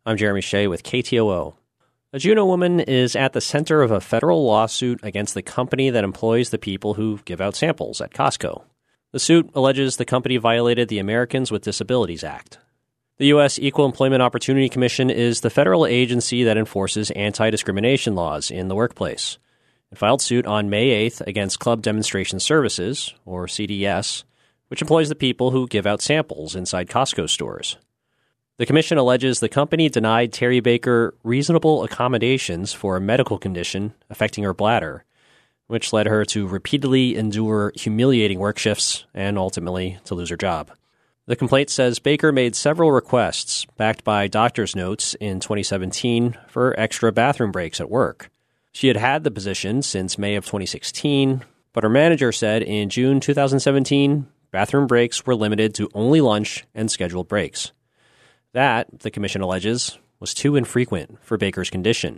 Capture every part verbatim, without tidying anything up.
I'm Jeremy Shea with K T O O. A Juneau woman is at the center of a federal lawsuit against the company that employs the people who give out samples at Costco. The suit alleges the company violated the Americans with Disabilities Act. The U S Equal Employment Opportunity Commission is the federal agency that enforces anti-discrimination laws in the workplace. It filed suit on May eighth against Club Demonstration Services, or C D S, which employs the people who give out samples inside Costco stores. The commission alleges the company denied Terry Baker reasonable accommodations for a medical condition affecting her bladder, which led her to repeatedly endure humiliating work shifts and ultimately to lose her job. The complaint says Baker made several requests, backed by doctor's notes in twenty seventeen, for extra bathroom breaks at work. She had had the position since May of twenty sixteen, but her manager said in June twenty seventeen, bathroom breaks were limited to only lunch and scheduled breaks. That, the commission alleges, was too infrequent for Baker's condition.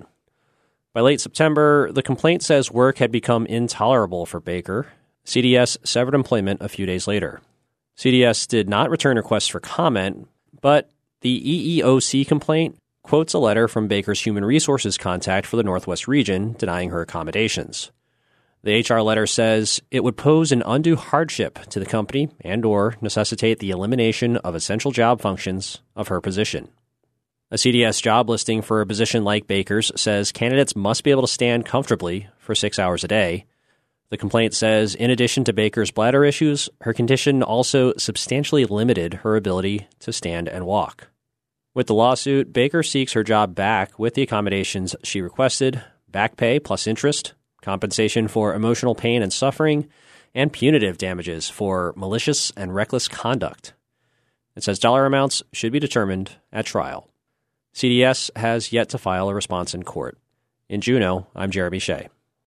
By late September, the complaint says work had become intolerable for Baker. C D S severed employment a few days later. C D S did not return requests for comment, but the E E O C complaint quotes a letter from Baker's human resources contact for the Northwest region denying her accommodations. The H R letter says it would pose an undue hardship to the company and or necessitate the elimination of essential job functions of her position. A C D S job listing for a position like Baker's says candidates must be able to stand comfortably for six hours a day. The complaint says in addition to Baker's bladder issues, her condition also substantially limited her ability to stand and walk. With the lawsuit, Baker seeks her job back with the accommodations she requested, back pay plus interest, compensation for emotional pain and suffering, and punitive damages for malicious and reckless conduct. It says dollar amounts should be determined at trial. C D S has yet to file a response in court. In Juneau, I'm Jeremy Shea.